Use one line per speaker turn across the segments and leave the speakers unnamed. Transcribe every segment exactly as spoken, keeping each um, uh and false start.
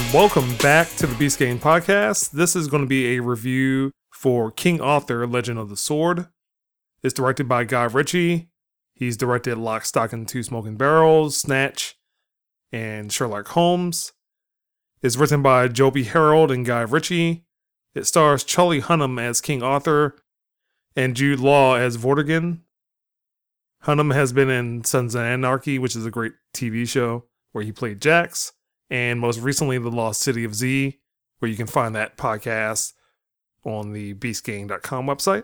Welcome back to the Beast Game Podcast. This is going to be a review for King Arthur, Legend of the Sword. It's directed by Guy Ritchie. He's directed Lock, Stock, and Two Smoking Barrels, Snatch, and Sherlock Holmes. It's written by Joby Harold and Guy Ritchie. It stars Charlie Hunnam as King Arthur and Jude Law as Vortigern. Hunnam has been in Sons of Anarchy, which is a great T V show where he played Jax, and most recently The Lost City of Z, where you can find that podcast on the beast gang dot com website.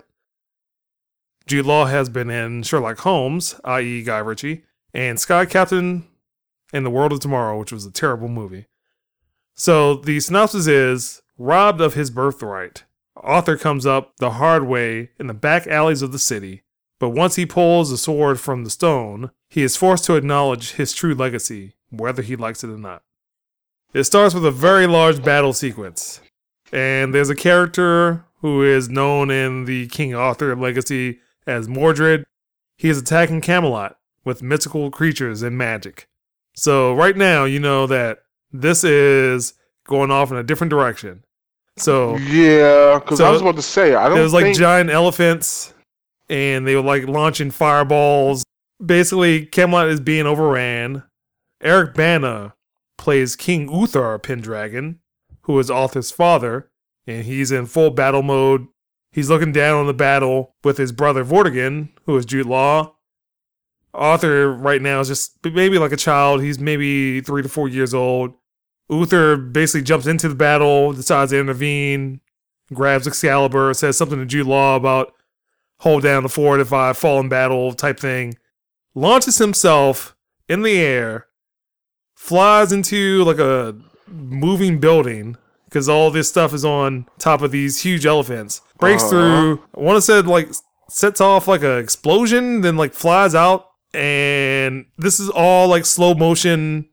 Jude Law has been in Sherlock Holmes, that is. Guy Ritchie, and Sky Captain and The World of Tomorrow, which was a terrible movie. So the synopsis is, robbed of his birthright, Arthur comes up the hard way in the back alleys of the city, but once he pulls the sword from the stone, he is forced to acknowledge his true legacy, whether he likes it or not. It starts with a very large battle sequence, and there's a character who is known in the King Arthur legacy as Mordred. He is attacking Camelot with mythical creatures and magic. So right now, you know that this is going off in a different direction. So
yeah, because
so
I was about to say, I don't.
There was like
think...
giant elephants, and they were like launching fireballs. Basically, Camelot is being overran. Eric Bana plays King Uthar Pendragon, who is Arthur's father, and he's in full battle mode. He's looking down on the battle with his brother Vortigern, who is Jude Law. Arthur right now is just maybe like a child. He's maybe three to four years old. Uther basically jumps into the battle, decides to intervene, grabs Excalibur, says something to Jude Law about hold down the fort if I fall in battle type thing. Launches himself in the air, flies into like a moving building, because all this stuff is on top of these huge elephants. Breaks uh-huh. through, I want to say like sets off like an explosion, then like flies out. And this is all like slow motion,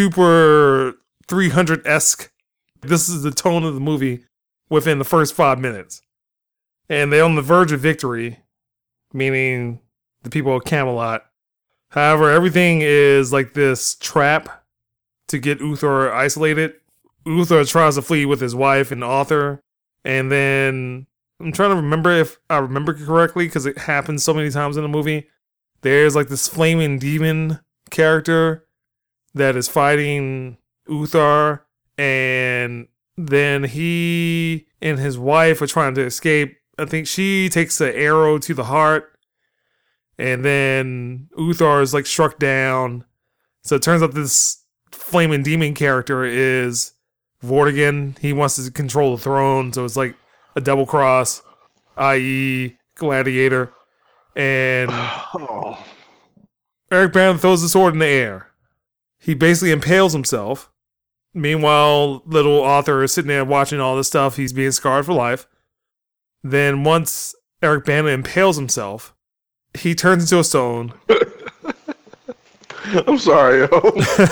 super three hundred-esque. This is the tone of the movie within the first five minutes. And they're on the verge of victory, meaning the people of Camelot. However, everything is like this trap to get Uthar isolated. Uthar tries to flee with his wife and Arthur. And then, I'm trying to remember if I remember correctly, because it happens so many times in the movie. There's like this flaming demon character that is fighting Uthar. And then he and his wife are trying to escape. I think she takes an arrow to the heart. And then Uthar is like struck down. So it turns out this flaming demon character is Vortigern. He wants to control the throne, so it's like a double cross, that is. Gladiator. And oh. Eric Bana throws the sword in the air. He basically impales himself. Meanwhile, little Arthur is sitting there watching all this stuff. He's being scarred for life. Then once Eric Bana impales himself, he turns into a stone.
I'm sorry, yo.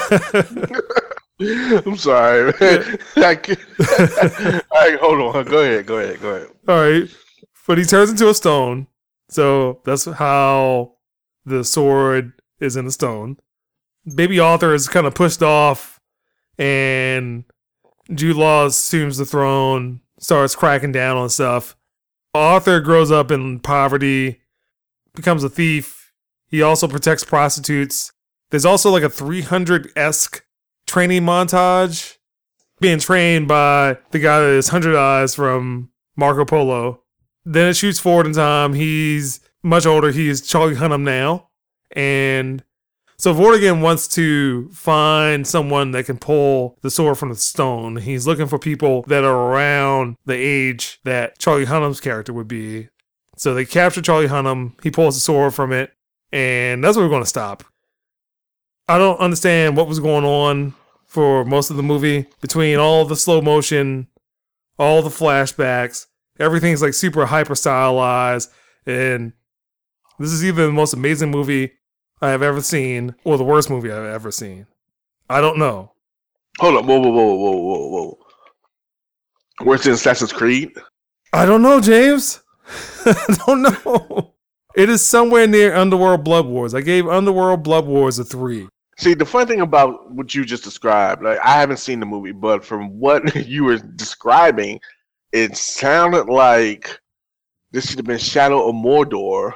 I'm sorry, man. I can't... All right, hold on. Go ahead, go ahead, go ahead.
All right. But he turns into a stone. So that's how the sword is in the stone. Baby Arthur is kind of pushed off, and Jude Law assumes the throne, starts cracking down on stuff. Arthur grows up in poverty, becomes a thief. He also protects prostitutes. There's also like a three hundred-esque training montage, being trained by the guy that is Hundred Eyes from Marco Polo. Then it shoots forward in time. He's much older. He is Charlie Hunnam now. And so Vortigern wants to find someone that can pull the sword from the stone. He's looking for people that are around the age that Charlie Hunnam's character would be. So they capture Charlie Hunnam. He pulls the sword from it. And that's where we're going to stop. I don't understand what was going on for most of the movie between all the slow motion, all the flashbacks. Everything's like super hyper stylized, and this is either the most amazing movie I have ever seen or the worst movie I've ever seen. I don't know.
Hold up, whoa, whoa, whoa, whoa, whoa, whoa. Where's in Assassin's Creed?
I don't know, James. I don't know. It is somewhere near Underworld Blood Wars. I gave Underworld Blood Wars a three.
See, the funny thing about what you just described, like I haven't seen the movie, but from what you were describing, it sounded like this should have been Shadow of Mordor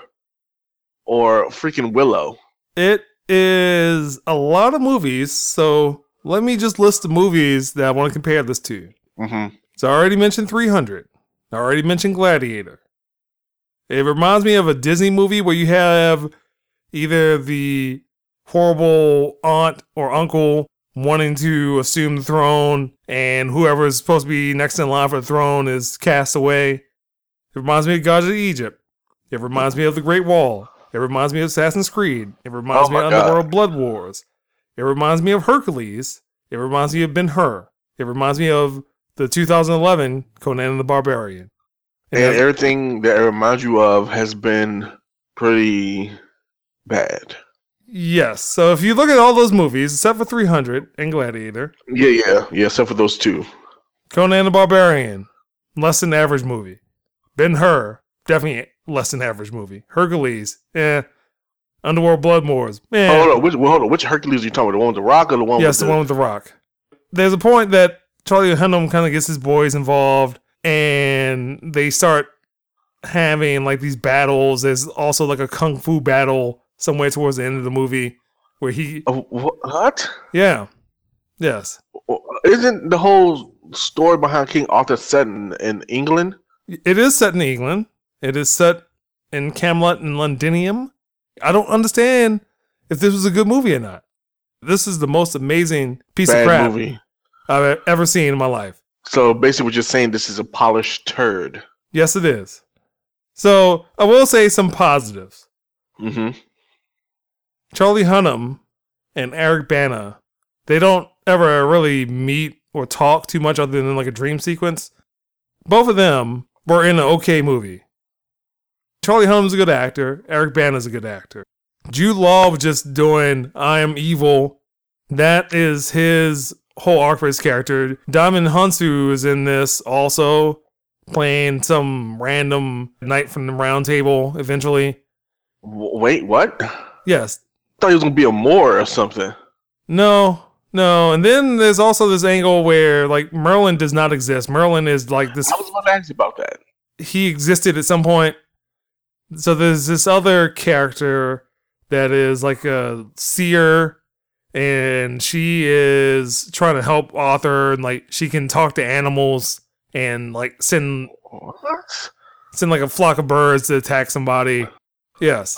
or freaking Willow.
It is a lot of movies, so let me just list the movies that I want to compare this to.
Mm-hmm.
So I already mentioned three hundred. I already mentioned Gladiator. It reminds me of a Disney movie where you have either the horrible aunt or uncle wanting to assume the throne, and whoever is supposed to be next in line for the throne is cast away. It reminds me of Gods of Egypt. It reminds me of The Great Wall. It reminds me of Assassin's Creed. It reminds
Oh
me
my
of
God.
Underworld Blood Wars. It reminds me of Hercules. It reminds me of Ben-Hur. It reminds me of the two thousand eleven Conan the Barbarian.
And
And
everything that it reminds you of has been pretty bad.
yes, so if you look at all those movies, except for three hundred and Gladiator,
Yeah, yeah, yeah, except for those two.
Conan the Barbarian, less than average movie. Ben-Hur, definitely less than average movie. Hercules, eh. Underworld Blood Wars, eh.
Oh, hold on, which, well, hold on, which Hercules are you talking about? The one with the rock or the one
Yes,
with
the
the...
one with the rock. There's a point that Charlie Hunnam kind of gets his boys involved, and they start having like these battles. There's also like a kung fu battle somewhere towards the end of the movie where he,
Oh, wh- what?
yeah, yes,
Isn't the whole story behind King Arthur set in, in England?
it is set in England. It is set in Camelot and Londinium. I don't understand if this was a good movie or not. This is the most amazing piece
Bad
of crap
movie.
I've ever seen in my life.
So basically, we're just saying this is a polished turd.
Yes, it is. So I will say some positives.
Mm-hmm.
Charlie Hunnam and Eric Bana, they don't ever really meet or talk too much other than like a dream sequence. Both of them were in an okay movie. Charlie Hunnam's a good actor. Eric Bana's a good actor. Jude Law was just doing I Am Evil. That is his whole arc for his character. Diamond Hunsu is in this also, playing some random knight from the round table eventually.
W- wait, what?
Yes.
I thought he was gonna be a Moor or something.
No, no. And then there's also this angle where like Merlin does not exist. Merlin is like this,
I was about to ask you about that.
he existed at some point. So there's this other character that is like a seer, and she is trying to help Arthur, and like she can talk to animals and like send
What?
send like a flock of birds to attack somebody. Yes.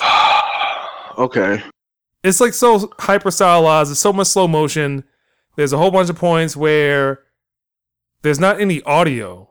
Okay.
It's like so hyper stylized. It's so much slow motion. There's a whole bunch of points where there's not any audio,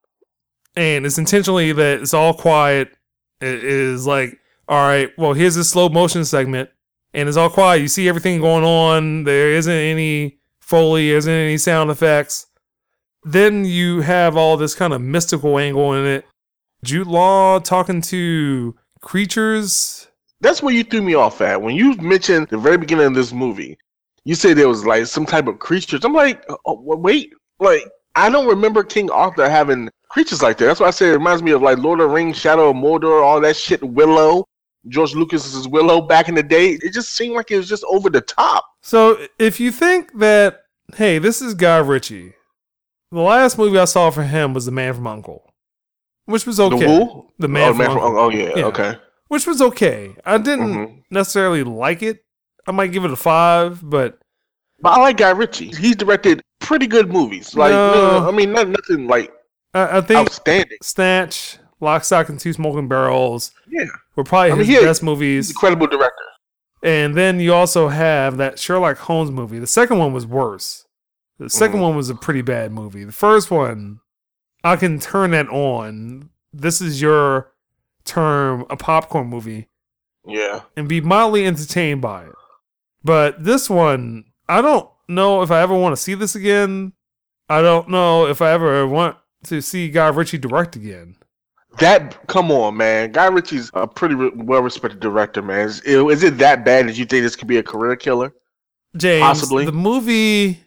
and it's intentionally that it's all quiet. It is like, all right, well, here's this slow motion segment, and it's all quiet. You see everything going on. There isn't any Foley, there isn't any sound effects. Then you have all this kind of mystical angle in it. Jude Law talking to creatures.
That's where you threw me off at. When you mentioned the very beginning of this movie, you said there was like some type of creatures. I'm like, oh, wait, like I don't remember King Arthur having creatures like that. That's why I said it reminds me of like Lord of the Rings, Shadow of Mordor, all that shit. Willow, George Lucas's Willow back in the day. It just seemed like it was just over the top.
So if you think that, hey, this is Guy Ritchie, the last movie I saw for him was The Man from U N C L E, which was okay.
The who?
The Man,
oh,
from,
man
U N C L E,
from oh yeah,
Yeah.
okay.
which was okay. I didn't
Mhm.
necessarily like it. I might give it a five, but
But I like Guy Ritchie. He's directed pretty good movies. Like,
No.
no, I mean, not nothing like
I, I think
outstanding.
Snatch, Lock, Stock, and Two Smoking Barrels
Yeah,
were probably
I mean,
his
he-
best
he's
movies.
a credible director.
And then you also have that Sherlock Holmes movie. The second one was worse. The 2nd
Mhm.
one was a pretty bad movie. The first one, I can turn that on. This is your term, a popcorn movie,
Yeah.
and be mildly entertained by it. But this one, I don't know if I ever want to see this again. I don't know if I ever want to see Guy Ritchie direct again.
That, come on, man. Guy Ritchie's a pretty re- well-respected director, man. Is, is it that bad that you think this could be a career killer?
James,
Possibly.
the movie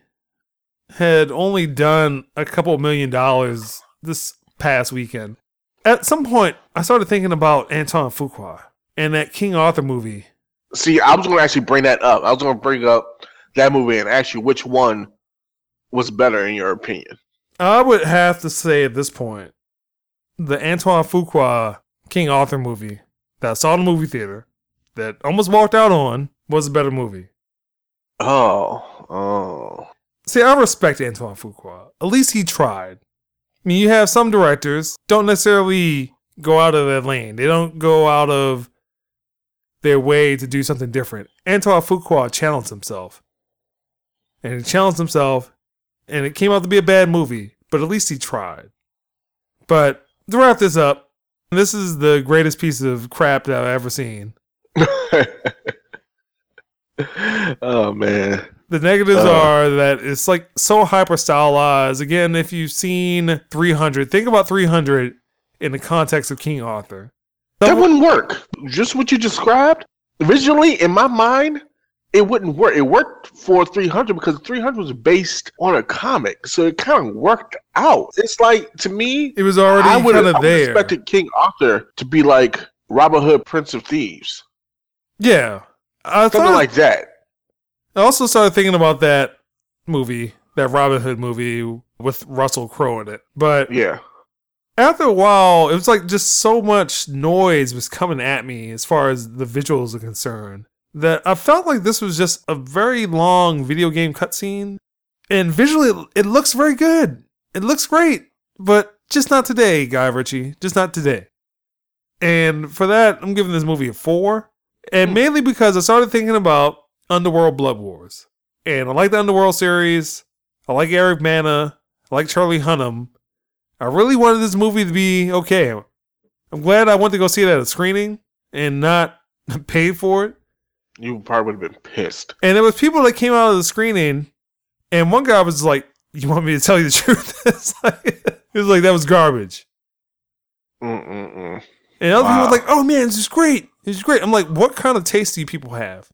had only done a couple million dollars this past weekend. At some point, I started thinking about Antoine Fuqua and that King Arthur movie.
See, I was going to actually bring that up. I was going to bring up that movie and ask you which one was better in your opinion.
I would have to say at this point, the Antoine Fuqua King Arthur movie that I saw in the movie theater that almost walked out on was a better movie.
Oh, oh.
See, I respect Antoine Fuqua. At least he tried. I mean, you have some directors don't necessarily go out of their lane. They don't go out of their way to do something different. Antoine Fuqua challenged himself. And he challenged himself, and it came out to be a bad movie, but at least he tried. But to wrap this up, this is the greatest piece of crap that I've ever seen.
Oh, man.
The negatives
uh,
are that it's like so hyper stylized. Again, if you've seen three hundred, think about three hundred in the context of King Arthur.
That wouldn't work. Just what you described, originally in my mind, it wouldn't work. It worked for three hundred because three hundred was based on a comic, so it kind of worked out. It's like, to me,
it was already kind of there.
I expected King Arthur to be like Robin Hood, Prince of Thieves.
Yeah. I
Something
thought,
like that.
I also started thinking about that movie, that Robin Hood movie with Russell Crowe in it. But
yeah,
after a while, it was like just so much noise was coming at me as far as the visuals are concerned that I felt like this was just a very long video game cutscene. And visually, it looks very good. It looks great. But just not today, Guy Ritchie. Just not today. And for that, I'm giving this movie a four. And mainly because I started thinking about Underworld Blood Wars. And I like the Underworld series. I like Eric Bana. I like Charlie Hunnam. I really wanted this movie to be okay. I'm glad I went to go see it at a screening and not paid for it.
You probably would have been pissed.
And there was people that came out of the screening, and one guy was like, "You want me to tell you the truth?" It's like, it was like, that was garbage.
Mm-mm-mm.
And other
Wow.
people were like, "Oh man, this is great. This is great." I'm like, what kind of taste do you people have?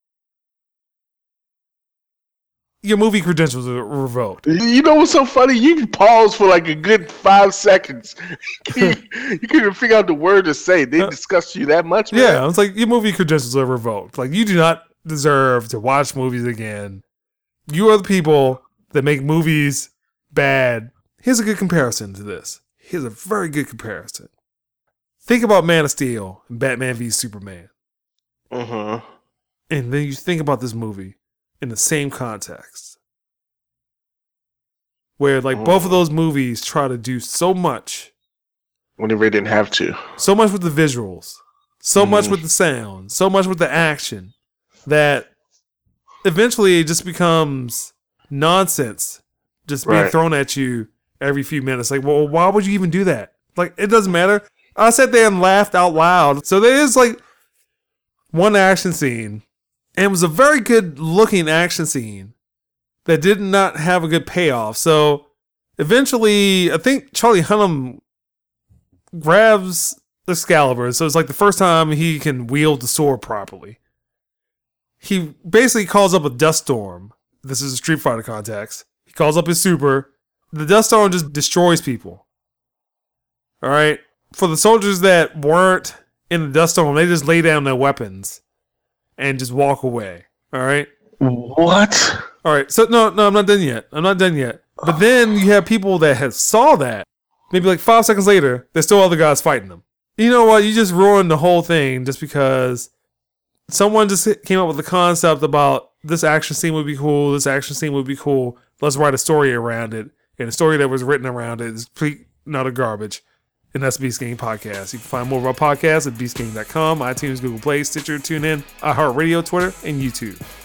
Your movie credentials are revoked.
You know what's so funny? You paused for like a good five seconds. you, you couldn't figure out the word to say. They discussed you that much, man?
Yeah, I was like, your movie credentials are revoked. Like, you do not deserve to watch movies again. You are the people that make movies bad. Here's a good comparison to this. Here's a very good comparison. Think about Man of Steel and Batman v Superman.
Uh-huh.
And then you think about this movie in the same context. Where, like, mm. both of those movies try to do so much.
When they really didn't have to.
So much with the visuals. So mm. much with the sound. So much with the action. That eventually it just becomes nonsense. Just being right. thrown at you every few minutes. Like, well, why would you even do that? Like, it doesn't matter. I sat there and laughed out loud. So there is, like, one action scene. And it was a very good looking action scene that did not have a good payoff. So eventually, I think Charlie Hunnam grabs Excalibur. So it's like the first time he can wield the sword properly. He basically calls up a dust storm. This is a Street Fighter context. He calls up his super. The dust storm just destroys people. All right. For the soldiers that weren't in the dust storm, they just lay down their weapons and just walk away. All right?
What?
All right. So, no, no, I'm not done yet. I'm not done yet. But then you have people that have saw that. Maybe like five seconds later, there's still other guys fighting them. You know what? You just ruined the whole thing just because someone just came up with the concept about this action scene would be cool, this action scene would be cool. Let's write a story around it. And the story that was written around it is complete, not a garbage. And that's Beast Gang Podcast. You can find more of our podcasts at beast gang dot com, iTunes, Google Play, Stitcher, TuneIn, iHeartRadio, Twitter, and YouTube.